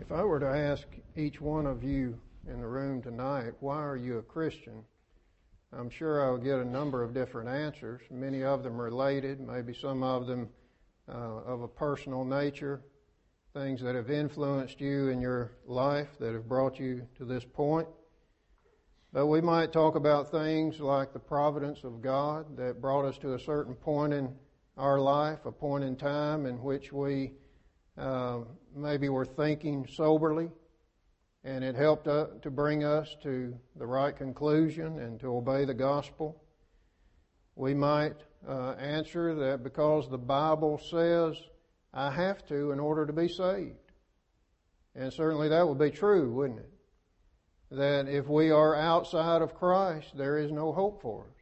If I were to ask each one of you in the room tonight, why are you a Christian? I'm sure I would get a number of different answers, many of them related, maybe some of them of a personal nature, things that have influenced you in your life that have brought you to this point. But we might talk about things like the providence of God that brought us to a certain point in our life, a point in time in which we maybe were thinking soberly, and it helped to bring us to the right conclusion and to obey the gospel. We might answer that because the Bible says I have to in order to be saved. And certainly that would be true, wouldn't it? That if we are outside of Christ, there is no hope for us.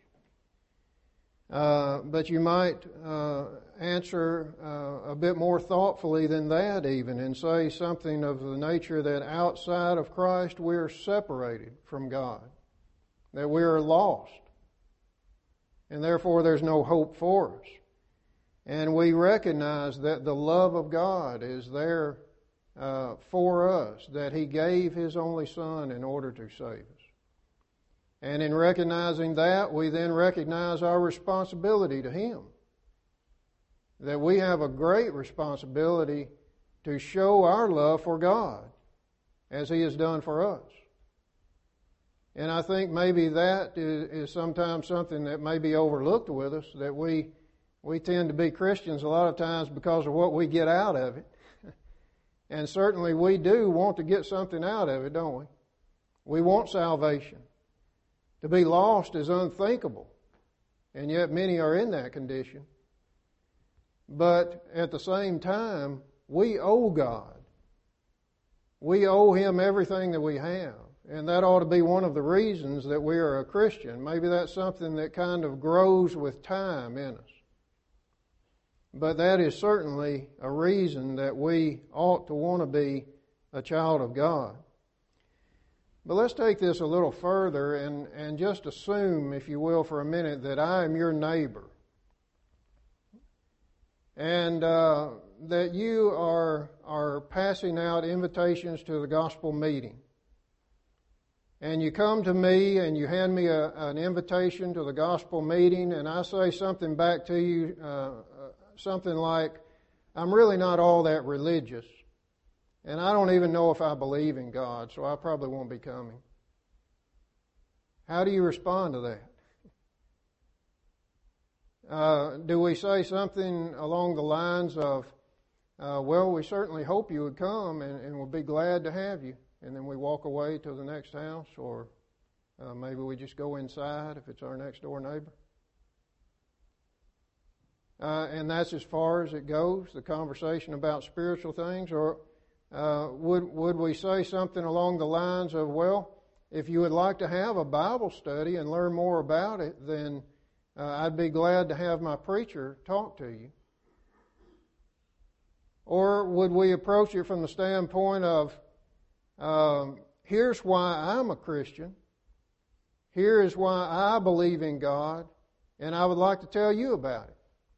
But you might answer a bit more thoughtfully than that even, and say something of the nature that outside of Christ we are separated from God, that we are lost, and therefore there's no hope for us. And we recognize that the love of God is there for us, that He gave His only Son in order to save us. And in recognizing that, we then recognize our responsibility to Him. That we have a great responsibility to show our love for God as He has done for us. And I think maybe that is sometimes something that may be overlooked with us, that we tend to be Christians a lot of times because of what we get out of it. And certainly we do want to get something out of it, don't we? We want salvation. To be lost is unthinkable, and yet many are in that condition. But at the same time, we owe God. We owe Him everything that we have, and that ought to be one of the reasons that we are a Christian. Maybe that's something that kind of grows with time in us. But that is certainly a reason that we ought to want to be a child of God. But let's take this a little further and just assume, if you will, for a minute, that I am your neighbor. And that you are passing out invitations to the gospel meeting. And you come to me and you hand me an invitation to the gospel meeting, and I say something back to you, something like, I'm really not all that religious. And I don't even know if I believe in God, so I probably won't be coming. How do you respond to that? Do we say something along the lines of, well, we certainly hope you would come and we'll be glad to have you, and then we walk away to the next house, or maybe we just go inside if it's our next door neighbor? And that's as far as it goes, the conversation about spiritual things, or would we say something along the lines of, well, if you would like to have a Bible study and learn more about it, then I'd be glad to have my preacher talk to you? Or would we approach it from the standpoint of, here's why I'm a Christian, here is why I believe in God, and I would like to tell you about it?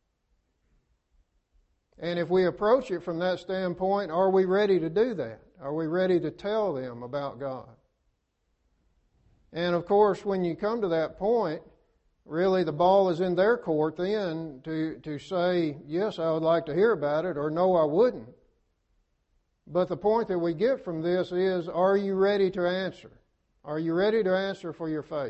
And if we approach it from that standpoint, are we ready to do that? Are we ready to tell them about God? And of course, when you come to that point, really the ball is in their court then to say, yes, I would like to hear about it, or no, I wouldn't. But the point that we get from this is, are you ready to answer? Are you ready to answer for your faith?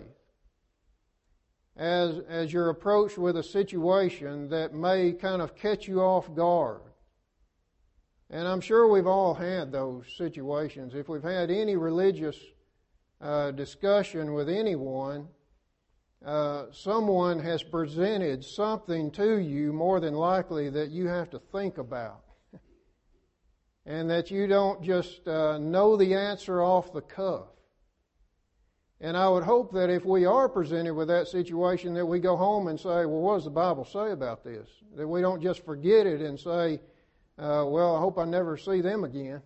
As you're approached with a situation that may kind of catch you off guard. And I'm sure we've all had those situations. If we've had any religious discussion with anyone, someone has presented something to you more than likely that you have to think about. And that you don't just know the answer off the cuff. And I would hope that if we are presented with that situation, that we go home and say, well, what does the Bible say about this? That we don't just forget it and say, well, I hope I never see them again.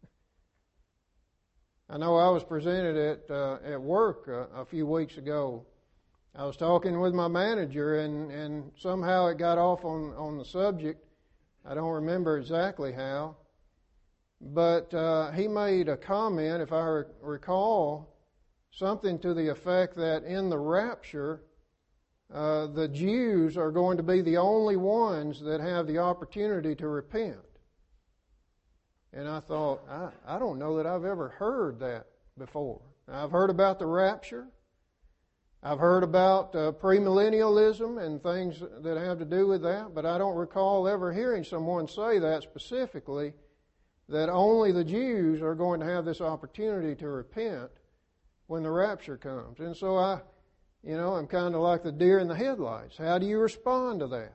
I know I was presented at work a few weeks ago. I was talking with my manager, and somehow it got off on the subject. I don't remember exactly how. But he made a comment, if I recall, something to the effect that in the rapture, the Jews are going to be the only ones that have the opportunity to repent. And I thought, I don't know that I've ever heard that before. I've heard about the rapture. I've heard about premillennialism and things that have to do with that, but I don't recall ever hearing someone say that specifically, that only the Jews are going to have this opportunity to repent when the rapture comes. And so I'm kind of like the deer in the headlights. How do you respond to that?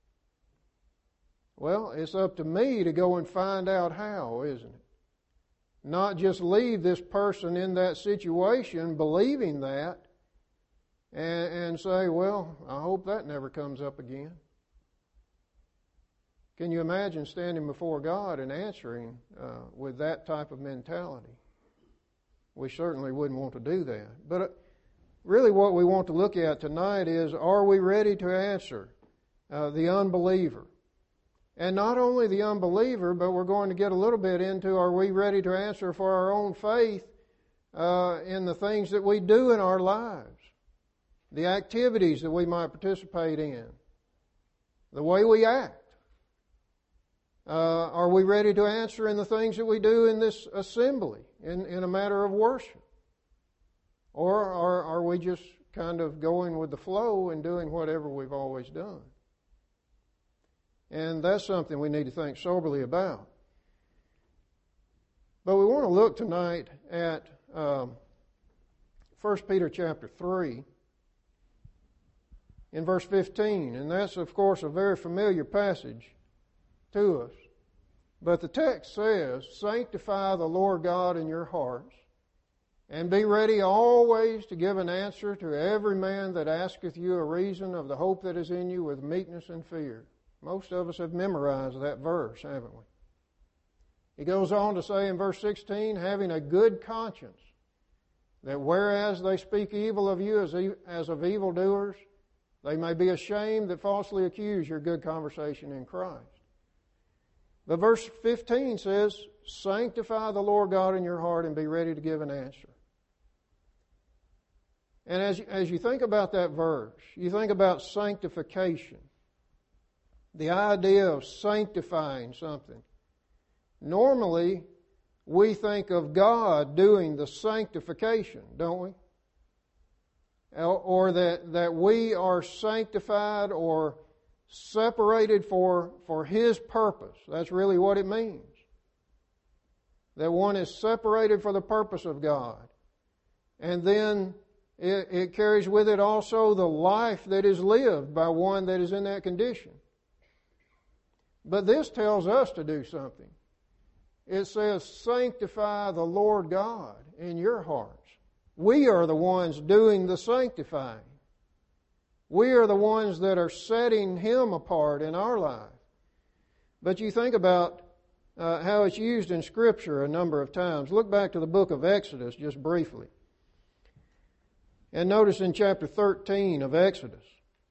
Well, it's up to me to go and find out how, isn't it? Not just leave this person in that situation believing that and say, well, I hope that never comes up again. Can you imagine standing before God and answering with that type of mentality? We certainly wouldn't want to do that. But really what we want to look at tonight is, are we ready to answer the unbeliever? And not only the unbeliever, but we're going to get a little bit into, are we ready to answer for our own faith in the things that we do in our lives? The activities that we might participate in, the way we act. Are we ready to answer in the things that we do in this assembly, in a matter of worship? Or are we just kind of going with the flow and doing whatever we've always done? And that's something we need to think soberly about. But we want to look tonight at 1 Peter chapter 3. In verse 15, and that's of course a very familiar passage to us. But the text says, sanctify the Lord God in your hearts, and be ready always to give an answer to every man that asketh you a reason of the hope that is in you with meekness and fear. Most of us have memorized that verse, haven't we? He goes on to say in verse 16, having a good conscience, that whereas they speak evil of you as of evildoers, they may be ashamed that falsely accuse your good conversation in Christ. But verse 15 says, sanctify the Lord God in your heart and be ready to give an answer. And as you think about that verse, you think about sanctification, the idea of sanctifying something. Normally, we think of God doing the sanctification, don't we? Or that we are sanctified or separated for His purpose. That's really what it means. That one is separated for the purpose of God. And then it carries with it also the life that is lived by one that is in that condition. But this tells us to do something. It says, sanctify the Lord God in your hearts. We are the ones doing the sanctifying. We are the ones that are setting Him apart in our life. But you think about how it's used in Scripture a number of times. Look back to the book of Exodus just briefly. And notice in chapter 13 of Exodus,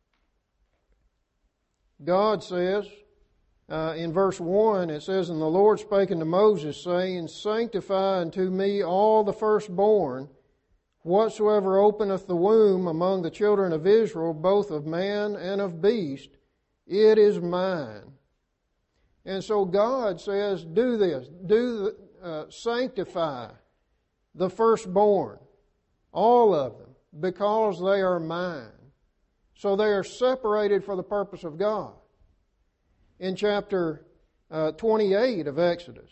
God says, in verse 1, it says, and the Lord spake unto Moses, saying, sanctify unto me all the firstborn, whatsoever openeth the womb among the children of Israel, both of man and of beast, it is mine. And so God says, do this, sanctify the firstborn, all of them, because they are mine. So they are separated for the purpose of God. In chapter 28 of Exodus,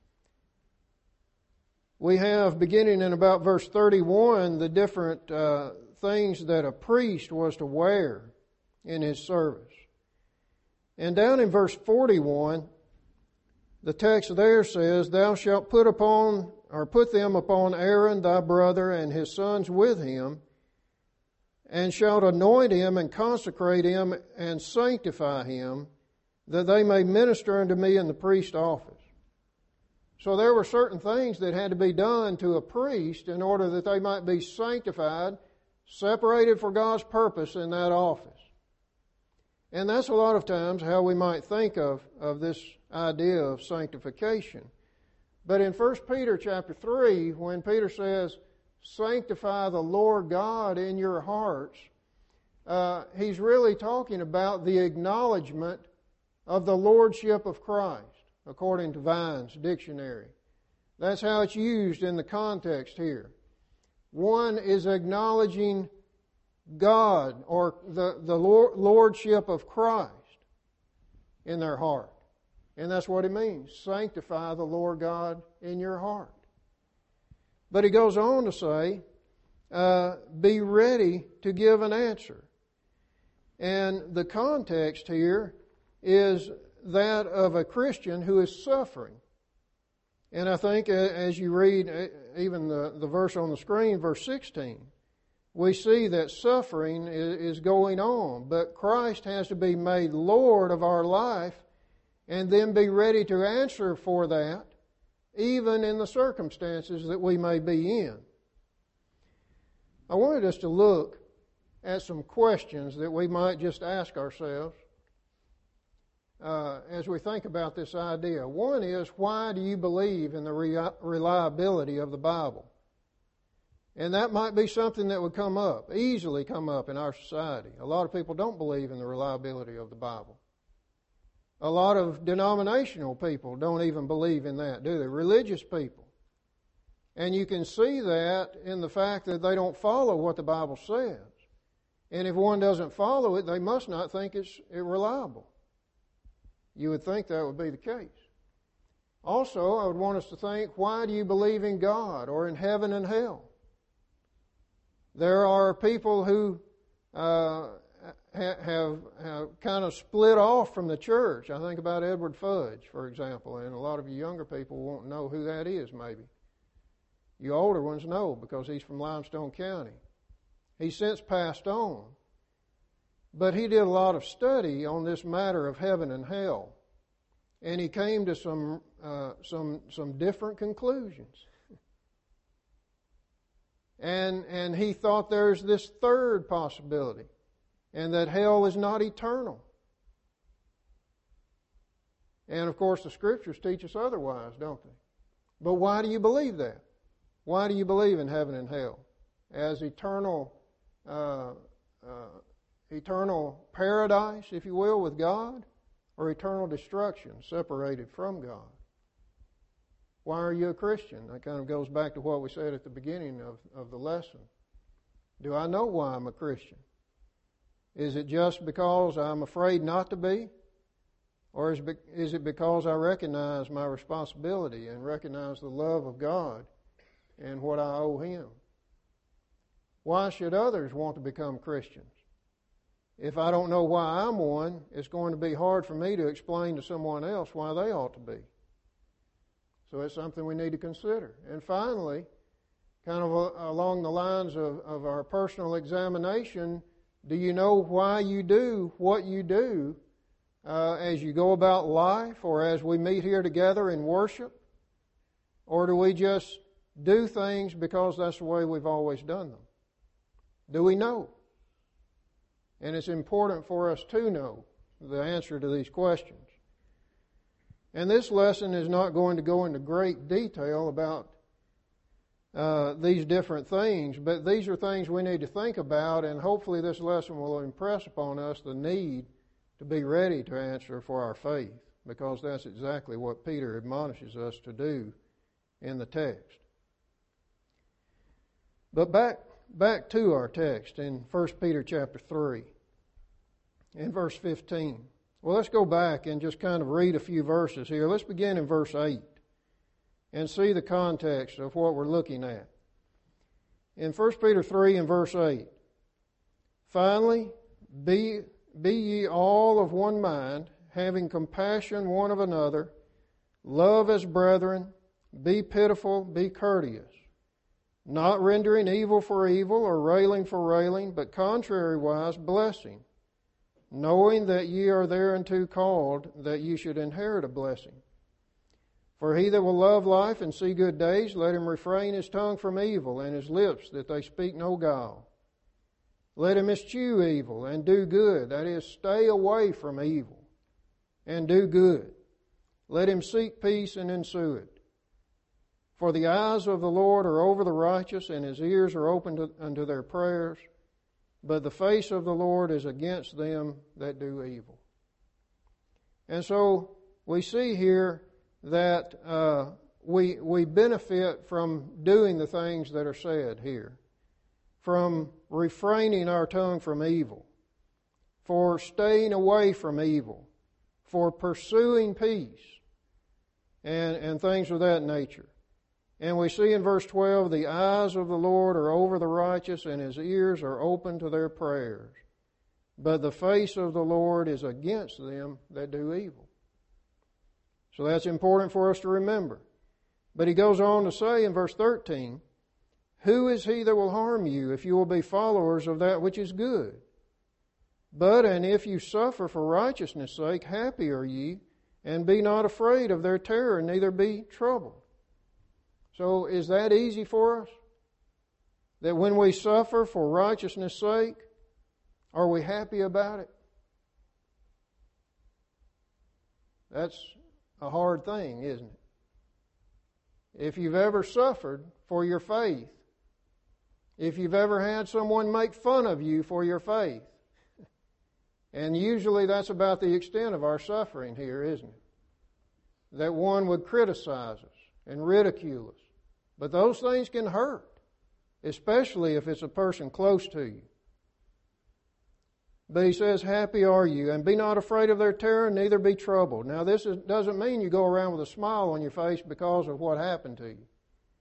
we have, beginning in about verse 31, the different things that a priest was to wear in his service. And down in verse 41, the text there says, thou shalt put them upon Aaron thy brother and his sons with him, and shalt anoint him and consecrate him and sanctify him, that they may minister unto me in the priest office. So there were certain things that had to be done to a priest in order that they might be sanctified, separated for God's purpose in that office. And that's a lot of times how we might think of this idea of sanctification. But in 1 Peter chapter 3, when Peter says, sanctify the Lord God in your hearts, he's really talking about the acknowledgement of the lordship of Christ, according to Vine's dictionary. That's how it's used in the context here. One is acknowledging God or the lordship of Christ in their heart. And that's what it means. Sanctify the Lord God in your heart. But he goes on to say, be ready to give an answer. And the context here is that of a Christian who is suffering. And I think as you read even the verse on the screen, verse 16, we see that suffering is going on. But Christ has to be made Lord of our life and then be ready to answer for that, even in the circumstances that we may be in. I wanted us to look at some questions that we might just ask ourselves as we think about this idea. One is, why do you believe in the reliability of the Bible? And that might be something that would easily come up in our society. A lot of people don't believe in the reliability of the Bible. A lot of denominational people don't even believe in that, do they? Religious people. And you can see that in the fact that they don't follow what the Bible says. And if one doesn't follow it, they must not think it's reliable. You would think that would be the case. Also, I would want us to think, why do you believe in God or in heaven and hell? There are people who have kind of split off from the church. I think about Edward Fudge, for example, and a lot of you younger people won't know who that is, maybe. You older ones know, because he's from Limestone County. He's since passed on. But he did a lot of study on this matter of heaven and hell. And he came to some different conclusions. And he thought there's this third possibility, and that hell is not eternal. And of course the Scriptures teach us otherwise, don't they? But why do you believe that? Why do you believe in heaven and hell as eternal paradise, if you will, with God, or eternal destruction separated from God? Why are you a Christian? That kind of goes back to what we said at the beginning of the lesson. Do I know why I'm a Christian? Is it just because I'm afraid not to be? Or is it because I recognize my responsibility and recognize the love of God and what I owe Him? Why should others want to become Christians? If I don't know why I'm one, it's going to be hard for me to explain to someone else why they ought to be. So it's something we need to consider. And finally, kind of along the lines of our personal examination, do you know why you do what you do as you go about life, or as we meet here together in worship? Or do we just do things because that's the way we've always done them? Do we know? And it's important for us to know the answer to these questions. And this lesson is not going to go into great detail about these different things, but these are things we need to think about, and hopefully this lesson will impress upon us the need to be ready to answer for our faith, because that's exactly what Peter admonishes us to do in the text. But back to our text in 1 Peter chapter 3, in verse 15. Well, let's go back and just kind of read a few verses here. Let's begin in verse 8 and see the context of what we're looking at. In 1 Peter 3 and verse 8, finally, be ye all of one mind, having compassion one of another, love as brethren, be pitiful, be courteous, not rendering evil for evil or railing for railing, but contrariwise blessing, knowing that ye are thereunto called, that ye should inherit a blessing. For he that will love life and see good days, let him refrain his tongue from evil, and his lips that they speak no guile. Let him eschew evil and do good, that is, stay away from evil, and do good. Let him seek peace and ensue it. For the eyes of the Lord are over the righteous, and His ears are open unto their prayers. But the face of the Lord is against them that do evil. And so we see here that we benefit from doing the things that are said here, from refraining our tongue from evil, for staying away from evil, for pursuing peace, and things of that nature. And we see in verse 12, the eyes of the Lord are over the righteous, and His ears are open to their prayers. But the face of the Lord is against them that do evil. So that's important for us to remember. But he goes on to say in verse 13, who is he that will harm you if you will be followers of that which is good? But, and if you suffer for righteousness' sake, happy are ye, and be not afraid of their terror, neither be troubled. So is that easy for us? That when we suffer for righteousness' sake, are we happy about it? That's a hard thing, isn't it? If you've ever suffered for your faith, if you've ever had someone make fun of you for your faith, and usually that's about the extent of our suffering here, isn't it? That one would criticize us and ridicule us. But those things can hurt, especially if it's a person close to you. But he says, happy are you, and be not afraid of their terror, neither be troubled. Now this doesn't mean you go around with a smile on your face because of what happened to you.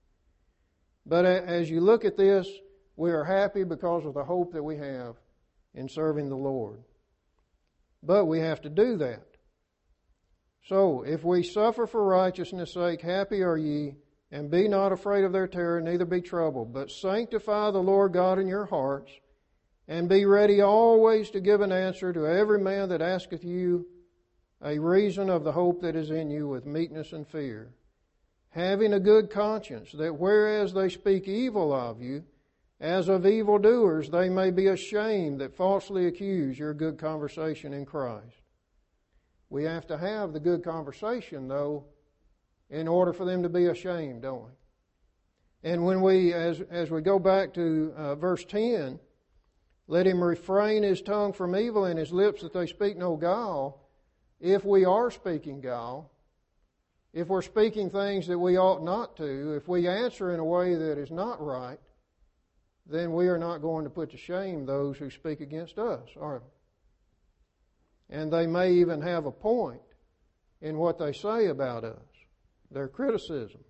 But as you look at this, we are happy because of the hope that we have in serving the Lord. But we have to do that. So, if we suffer for righteousness' sake, happy are ye, and be not afraid of their terror, neither be troubled. But sanctify the Lord God in your hearts, and be ready always to give an answer to every man that asketh you a reason of the hope that is in you with meekness and fear, having a good conscience, that whereas they speak evil of you, as of evildoers, they may be ashamed that falsely accuse your good conversation in Christ. We have to have the good conversation, though, in order for them to be ashamed, don't we? And when we, as we go back to verse 10, let him refrain his tongue from evil and his lips that they speak no guile. If we are speaking guile, if we're speaking things that we ought not to, if we answer in a way that is not right, then we are not going to put to shame those who speak against us, are we? And they may even have a point in what they say about us, their criticism.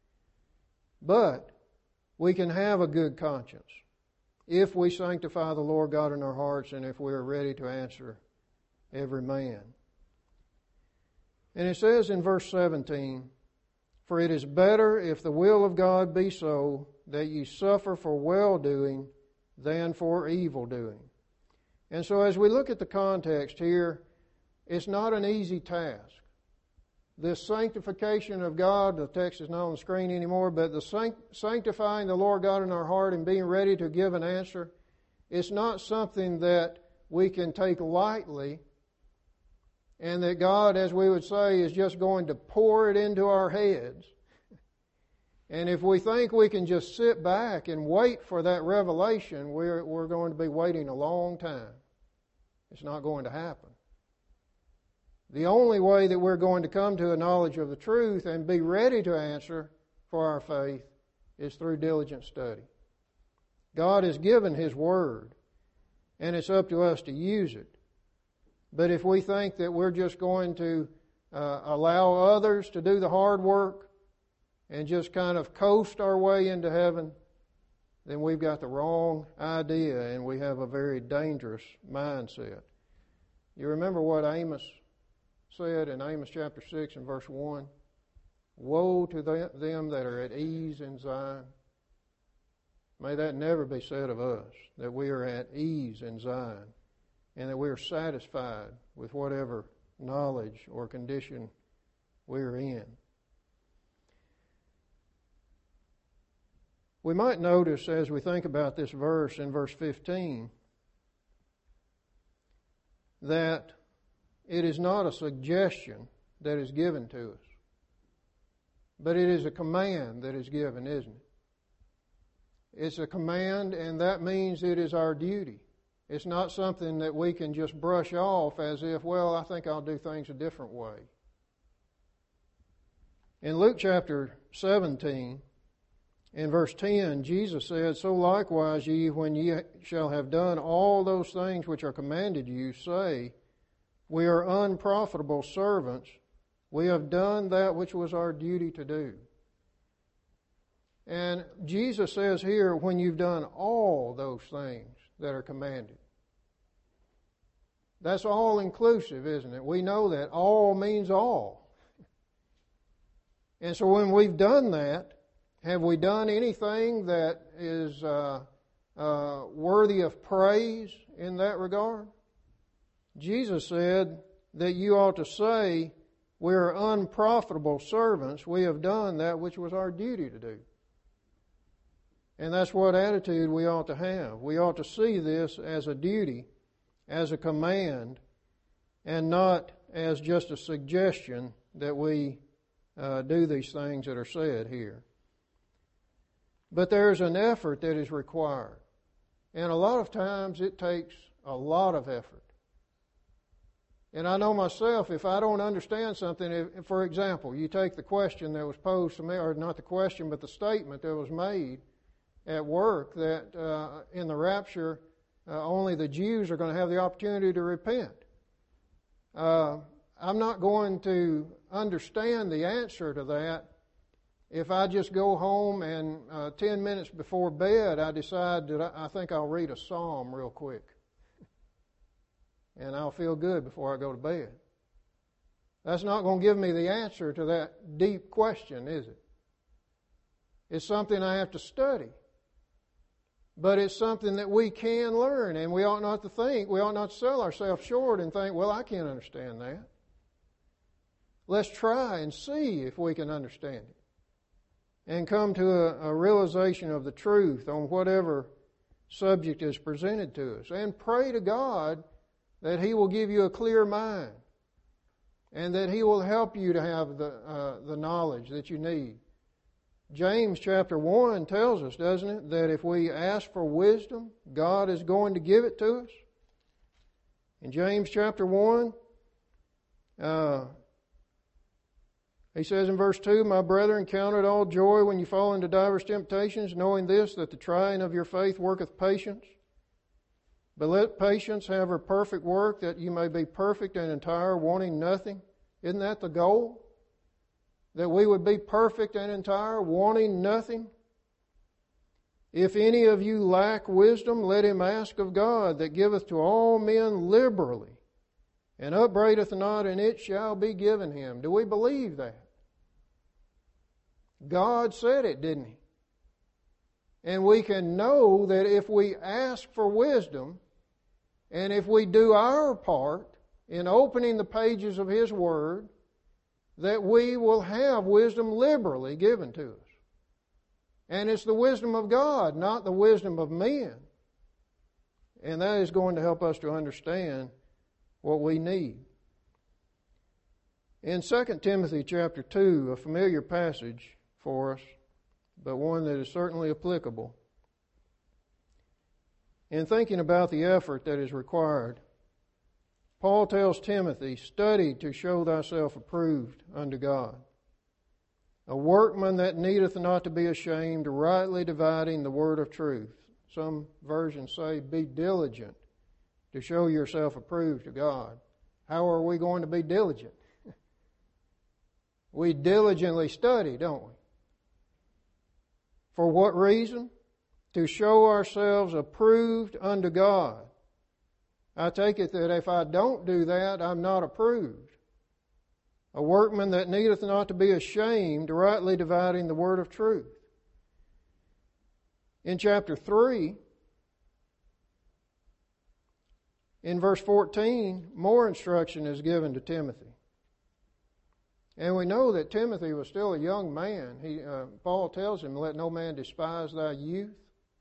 But we can have a good conscience if we sanctify the Lord God in our hearts and if we are ready to answer every man. And it says in verse 17, for it is better if the will of God be so that ye suffer for well-doing than for evil-doing. And so as we look at the context here, it's not an easy task. This sanctification of God, the text is not on the screen anymore, but the sanctifying the Lord God in our heart and being ready to give an answer, it's not something that we can take lightly and that God, as we would say, is just going to pour it into our heads. And if we think we can just sit back and wait for that revelation, we're going to be waiting a long time. It's not going to happen. The only way that we're going to come to a knowledge of the truth and be ready to answer for our faith is through diligent study. God has given His Word, and it's up to us to use it. But if we think that we're just going to allow others to do the hard work and just kind of coast our way into heaven, then we've got the wrong idea and we have a very dangerous mindset. You remember what Amos said in Amos chapter 6 and verse 1? Woe to them that are at ease in Zion. May that never be said of us, that we are at ease in Zion and that we are satisfied with whatever knowledge or condition we're in. We might notice as we think about this verse in verse 15 that it is not a suggestion that is given to us, but it is a command that is given, isn't it? It's a command, and that means it is our duty. It's not something that we can just brush off as if, well, I think I'll do things a different way. In Luke chapter 17, in verse 10, Jesus said, "So likewise ye, when ye shall have done all those things which are commanded you, say, We are unprofitable servants. We have done that which was our duty to do." And Jesus says here, when you've done all those things that are commanded. That's all inclusive, isn't it? We know that all means all. And so when we've done that, have we done anything that is worthy of praise in that regard? Jesus said that you ought to say, "We are unprofitable servants. We have done that which was our duty to do." And that's what attitude we ought to have. We ought to see this as a duty, as a command, and not as just a suggestion that we do these things that are said here. But there's an effort that is required. And a lot of times it takes a lot of effort. And I know myself, if I don't understand something, if, for example, you take the question that was posed to me, or not the question, but the statement that was made at work that in the rapture, only the Jews are going to have the opportunity to repent. I'm not going to understand the answer to that if I just go home and 10 minutes before bed I decide that I think I'll read a psalm real quick. And I'll feel good before I go to bed. That's not going to give me the answer to that deep question, is it? It's something I have to study. But it's something that we can learn, and we ought not to sell ourselves short and think, well, I can't understand that. Let's try and see if we can understand it and come to a realization of the truth on whatever subject is presented to us. And pray to God that He will give you a clear mind and that He will help you to have the knowledge that you need. James chapter 1 tells us, doesn't it, that if we ask for wisdom, God is going to give it to us. In James chapter 1, he says in verse 2, "My brethren, count it all joy when you fall into divers temptations, knowing this, that the trying of your faith worketh patience. But let patience have her perfect work, that you may be perfect and entire, wanting nothing." Isn't that the goal? That we would be perfect and entire, wanting nothing. "If any of you lack wisdom, let him ask of God, that giveth to all men liberally, and upbraideth not, and it shall be given him." Do we believe that? God said it, didn't He? And we can know that if we ask for wisdom, and if we do our part in opening the pages of His Word, that we will have wisdom liberally given to us. And it's the wisdom of God, not the wisdom of men. And that is going to help us to understand what we need. In 2 Timothy chapter 2, a familiar passage for us, but one that is certainly applicable. In thinking about the effort that is required, Paul tells Timothy, "Study to show thyself approved unto God, a workman that needeth not to be ashamed, rightly dividing the word of truth." Some versions say, "Be diligent to show yourself approved to God." How are we going to be diligent? We diligently study, don't we? For what reason? To show ourselves approved unto God. I take it that if I don't do that, I'm not approved. A workman that needeth not to be ashamed, rightly dividing the word of truth. In chapter 3, in verse 14, more instruction is given to Timothy. And we know that Timothy was still a young man. Paul tells him, "Let no man despise thy youth."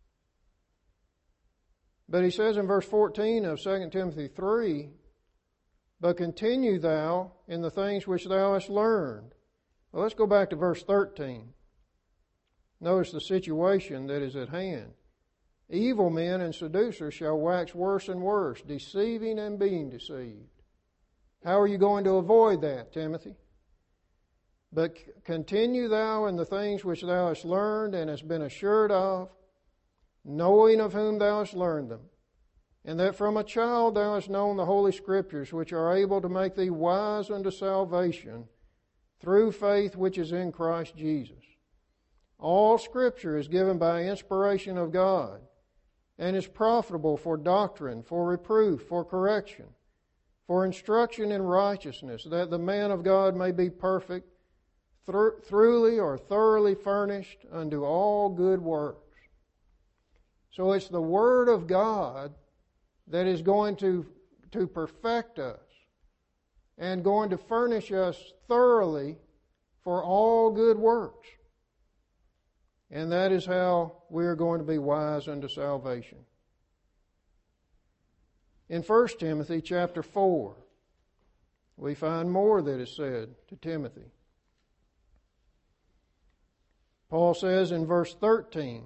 But he says in verse 14 of 2 Timothy 3, "But continue thou in the things which thou hast learned, Well, let's go back to verse 13. Notice the situation that is at hand. Evil men and seducers shall wax worse and worse, deceiving and being deceived. How are you going to avoid that, Timothy? But continue thou in the things which thou hast learned and hast been assured of, knowing of whom thou hast learned them, and that from a child thou hast known the Holy Scriptures, which are able to make thee wise unto salvation through faith which is in Christ Jesus. All Scripture is given by inspiration of God, and is profitable for doctrine, for reproof, for correction, for instruction in righteousness, that the man of God may be perfect, truly or thoroughly furnished unto all good works. So it's the Word of God that is going to perfect us and going to furnish us thoroughly for all good works. And that is how we are going to be wise unto salvation. In 1 Timothy chapter 4, we find more that is said to Timothy. Paul says in verse 13,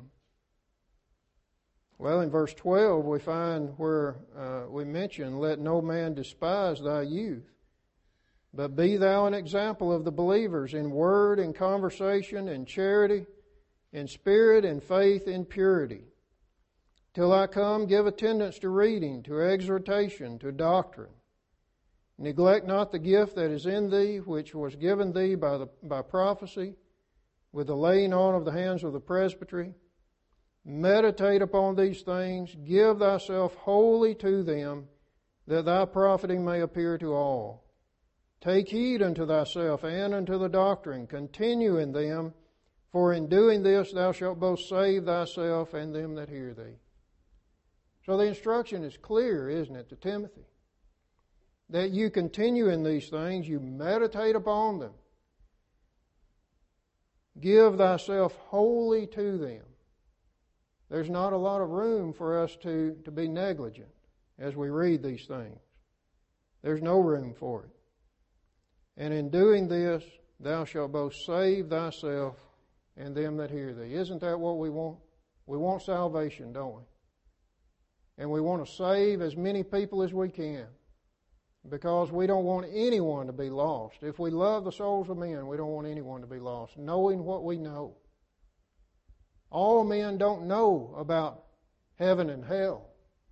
well, in verse 12 we find where we mention, let no man despise thy youth, but be thou an example of the believers in word and conversation and charity, in spirit and faith in purity. Till I come, give attendance to reading, to exhortation, to doctrine. Neglect not the gift that is in thee, which was given thee by prophecy, with the laying on of the hands of the presbytery. Meditate upon these things, give thyself wholly to them, that thy profiting may appear to all. Take heed unto thyself and unto the doctrine, continue in them, for in doing this thou shalt both save thyself and them that hear thee. So the instruction is clear, isn't it, to Timothy? That you continue in these things, you meditate upon them. Give thyself wholly to them. There's not a lot of room for us to be negligent as we read these things. There's no room for it. And in doing this, thou shalt both save thyself and them that hear thee. Isn't that what we want? We want salvation, don't we? And we want to save as many people as we can, because we don't want anyone to be lost. If we love the souls of men, we don't want anyone to be lost, knowing what we know. All men don't know about heaven and hell.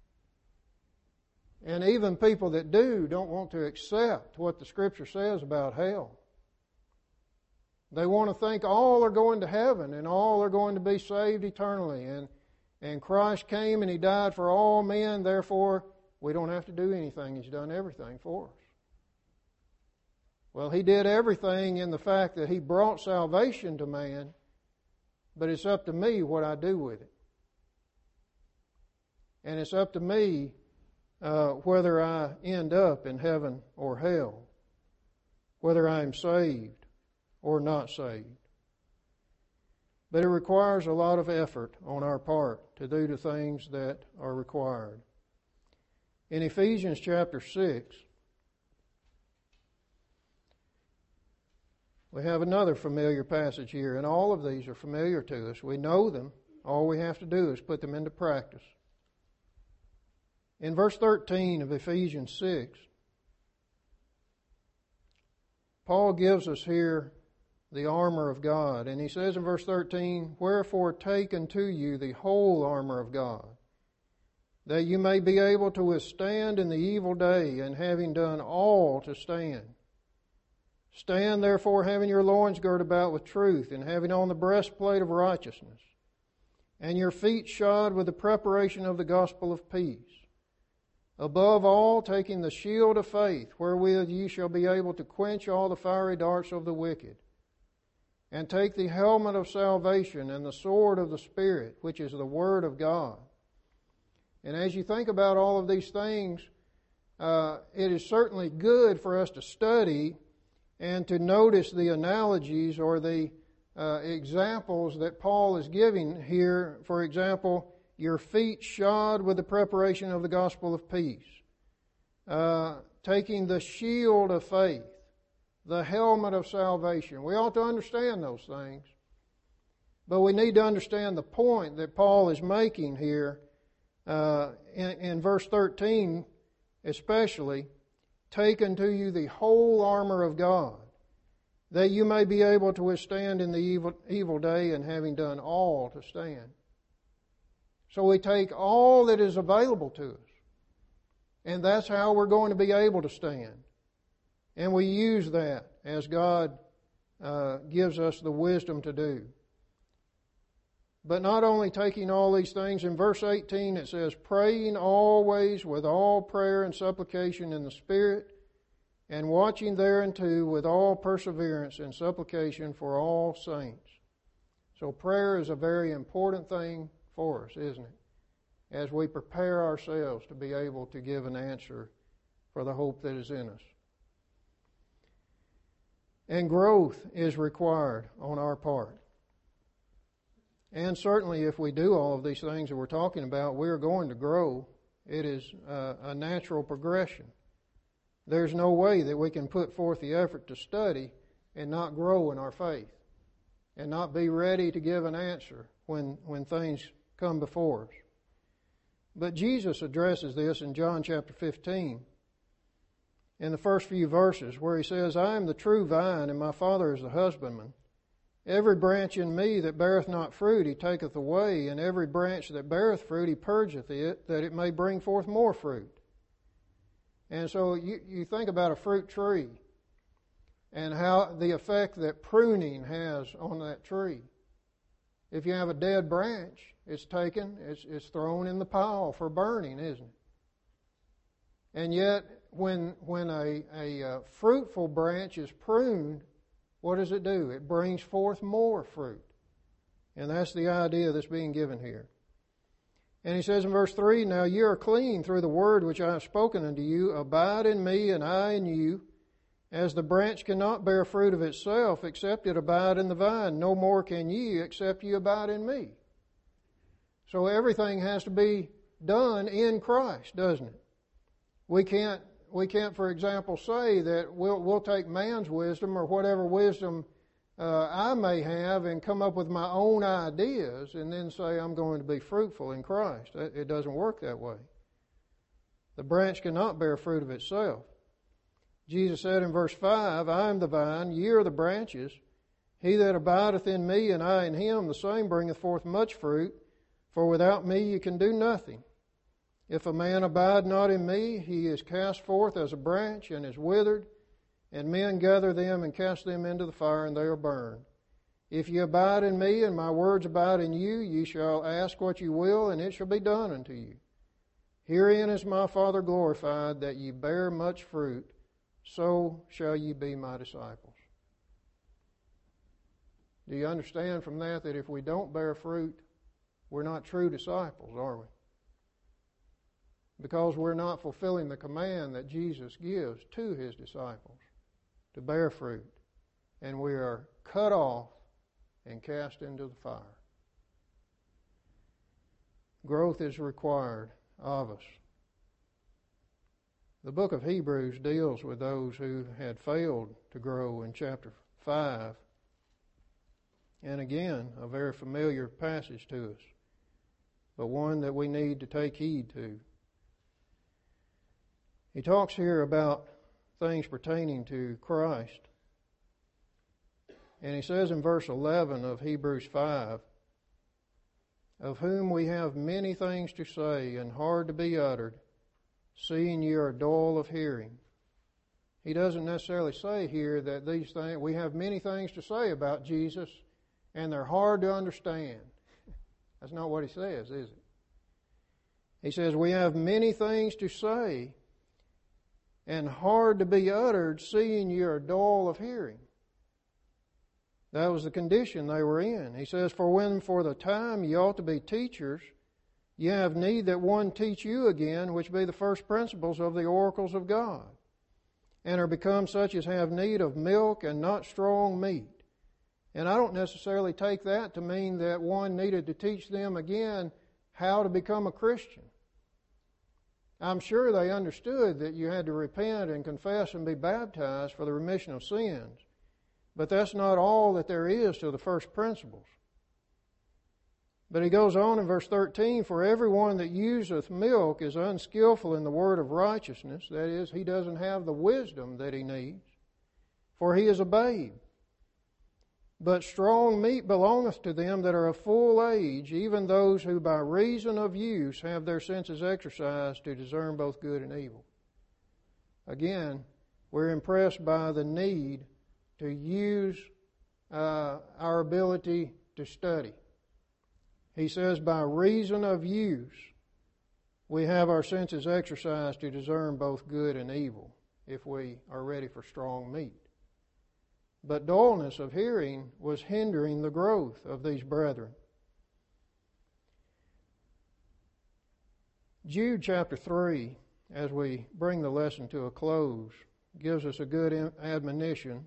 And even people that do don't want to accept what the Scripture says about hell. They want to think all are going to heaven and all are going to be saved eternally. And Christ came and He died for all men, therefore we don't have to do anything. He's done everything for us. Well, He did everything in the fact that He brought salvation to man, but it's up to me what I do with it. And it's up to me whether I end up in heaven or hell, whether I am saved or not saved. But it requires a lot of effort on our part to do the things that are required. In Ephesians chapter 6, we have another familiar passage here, and all of these are familiar to us. We know them. All we have to do is put them into practice. In verse 13 of Ephesians 6, Paul gives us here the armor of God. And he says in verse 13, wherefore take unto you the whole armor of God, that you may be able to withstand in the evil day, and having done all to stand. Stand therefore, having your loins girt about with truth, and having on the breastplate of righteousness, and your feet shod with the preparation of the gospel of peace. Above all, taking the shield of faith, wherewith ye shall be able to quench all the fiery darts of the wicked. And take the helmet of salvation and the sword of the Spirit, which is the Word of God. And as you think about all of these things, it is certainly good for us to study and to notice the analogies or the examples that Paul is giving here. For example, your feet shod with the preparation of the gospel of peace. Taking the shield of faith. the helmet of salvation. We ought to understand those things. But we need to understand the point that Paul is making here in verse 13 especially. Take unto you the whole armor of God, that you may be able to withstand in the evil day, and having done all to stand. So we take all that is available to us, and that's how we're going to be able to stand. And we use that as God gives us the wisdom to do. But not only taking all these things, in verse 18 it says, praying always with all prayer and supplication in the Spirit, and watching thereunto with all perseverance and supplication for all saints. So prayer is a very important thing for us, isn't it? As we prepare ourselves to be able to give an answer for the hope that is in us. And growth is required on our part. And certainly if we do all of these things that we're talking about, we're going to grow. It is a natural progression. There's no way that we can put forth the effort to study and not grow in our faith and not be ready to give an answer when things come before us. But Jesus addresses this in John chapter 15 in the first few verses, where He says, I am the true vine, and my Father is the husbandman. Every branch in me that beareth not fruit He taketh away, and every branch that beareth fruit He purgeth it, that it may bring forth more fruit. And so you think about a fruit tree and how the effect that pruning has on that tree. If you have a dead branch, it's taken, it's thrown in the pile for burning, isn't it? And yet, when a fruitful branch is pruned, what does it do? It brings forth more fruit. And that's the idea that's being given here. And He says in verse 3, Now ye are clean through the word which I have spoken unto you. Abide in me, and I in you. As the branch cannot bear fruit of itself, except it abide in the vine, no more can ye, except ye abide in me. So everything has to be done in Christ, doesn't it? We can't, for example, say that we'll take man's wisdom or whatever wisdom I may have and come up with my own ideas and then say I'm going to be fruitful in Christ. It doesn't work that way. The branch cannot bear fruit of itself. Jesus said in verse 5, I am the vine, ye are the branches. He that abideth in me and I in him, the same bringeth forth much fruit, for without me you can do nothing. If a man abide not in me, he is cast forth as a branch and is withered, and men gather them and cast them into the fire, and they are burned. If ye abide in me, and my words abide in you, ye shall ask what you will, and it shall be done unto you. Herein is my Father glorified, that ye bear much fruit, so shall ye be my disciples. Do you understand from that if we don't bear fruit, we're not true disciples, are we? Because we're not fulfilling the command that Jesus gives to His disciples to bear fruit, and we are cut off and cast into the fire. Growth is required of us. The book of Hebrews deals with those who had failed to grow in chapter 5. And again, a very familiar passage to us, but one that we need to take heed to. He talks here about things pertaining to Christ. And he says in verse 11 of Hebrews 5, of whom we have many things to say and hard to be uttered, seeing ye are dull of hearing. He doesn't necessarily say here that these things, we have many things to say about Jesus and they're hard to understand. That's not what he says, is it? He says we have many things to say and hard to be uttered, seeing ye are dull of hearing. That was the condition they were in. He says, for when for the time ye ought to be teachers, ye have need that one teach you again, which be the first principles of the oracles of God, and are become such as have need of milk and not strong meat. And I don't necessarily take that to mean that one needed to teach them again how to become a Christian. I'm sure they understood that you had to repent and confess and be baptized for the remission of sins. But that's not all that there is to the first principles. But he goes on in verse 13, "For everyone that useth milk is unskillful in the word of righteousness." That is, he doesn't have the wisdom that he needs, for he is a babe. "But strong meat belongeth to them that are of full age, even those who by reason of use have their senses exercised to discern both good and evil." Again, we're impressed by the need to use our ability to study. He says, by reason of use, we have our senses exercised to discern both good and evil, if we are ready for strong meat. But dullness of hearing was hindering the growth of these brethren. Jude chapter 3, as we bring the lesson to a close, gives us a good admonition.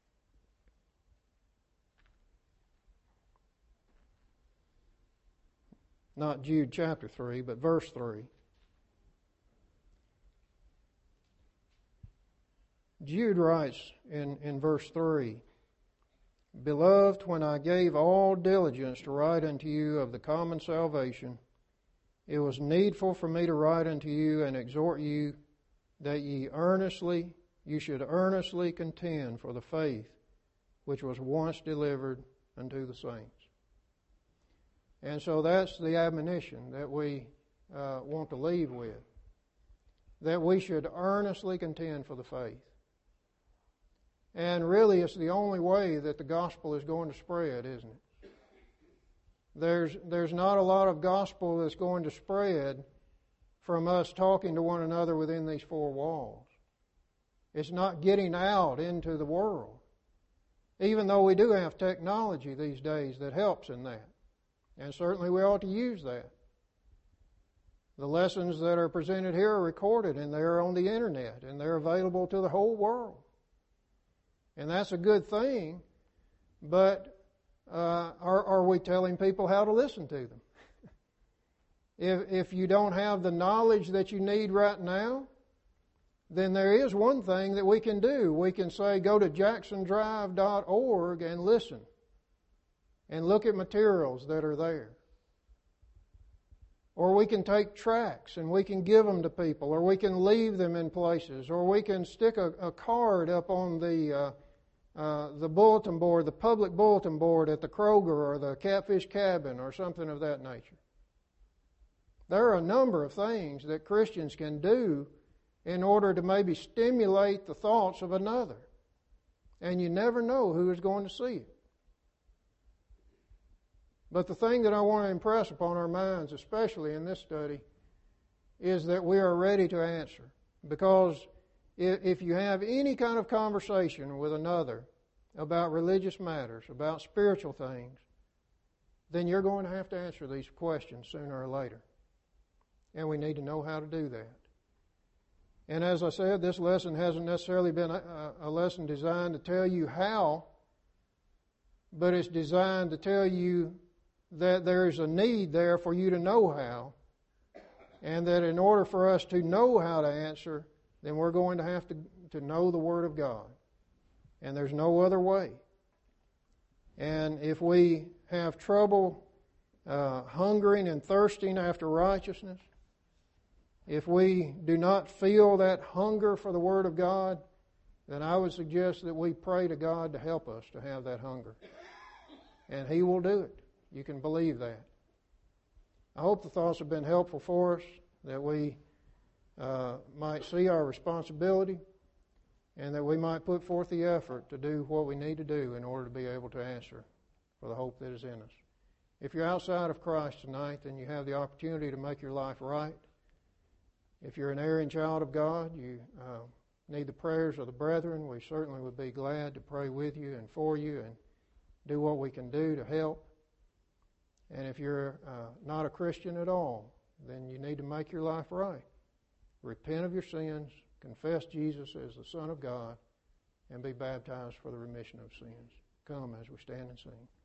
Not Jude chapter 3, but verse 3. Jude writes in verse 3, "Beloved, when I gave all diligence to write unto you of the common salvation, it was needful for me to write unto you and exhort you that you should earnestly contend for the faith which was once delivered unto the saints." And so that's the admonition that we want to leave with, that we should earnestly contend for the faith. And really, it's the only way that the gospel is going to spread, isn't it? There's not a lot of gospel that's going to spread from us talking to one another within these four walls. It's not getting out into the world, even though we do have technology these days that helps in that. And certainly we ought to use that. The lessons that are presented here are recorded and they're on the internet and they're available to the whole world. And that's a good thing, but are we telling people how to listen to them? If you don't have the knowledge that you need right now, then there is one thing that we can do. We can say, go to jacksondrive.org and listen. And look at materials that are there. Or we can take tracts and we can give them to people, or we can leave them in places, or we can stick a card up on the bulletin board, the public bulletin board at the Kroger or the Catfish Cabin or something of that nature. There are a number of things that Christians can do in order to maybe stimulate the thoughts of another. And you never know who is going to see it. But the thing that I want to impress upon our minds, especially in this study, is that we are ready to answer. Because if you have any kind of conversation with another about religious matters, about spiritual things, then you're going to have to answer these questions sooner or later. And we need to know how to do that. And as I said, this lesson hasn't necessarily been a lesson designed to tell you how, but it's designed to tell you that there's a need there for you to know how, and that in order for us to know how to answer, then we're going to have to know the Word of God. And there's no other way. And if we have trouble hungering and thirsting after righteousness, if we do not feel that hunger for the Word of God, then I would suggest that we pray to God to help us to have that hunger. And He will do it. You can believe that. I hope the thoughts have been helpful for us, that we might see our responsibility and that we might put forth the effort to do what we need to do in order to be able to answer for the hope that is in us. If you're outside of Christ tonight, then you have the opportunity to make your life right. If you're an erring child of God, you need the prayers of the brethren. We certainly would be glad to pray with you and for you and do what we can do to help. And if you're not a Christian at all, then you need to make your life right. Repent of your sins, confess Jesus as the Son of God, and be baptized for the remission of sins. Come as we stand and sing.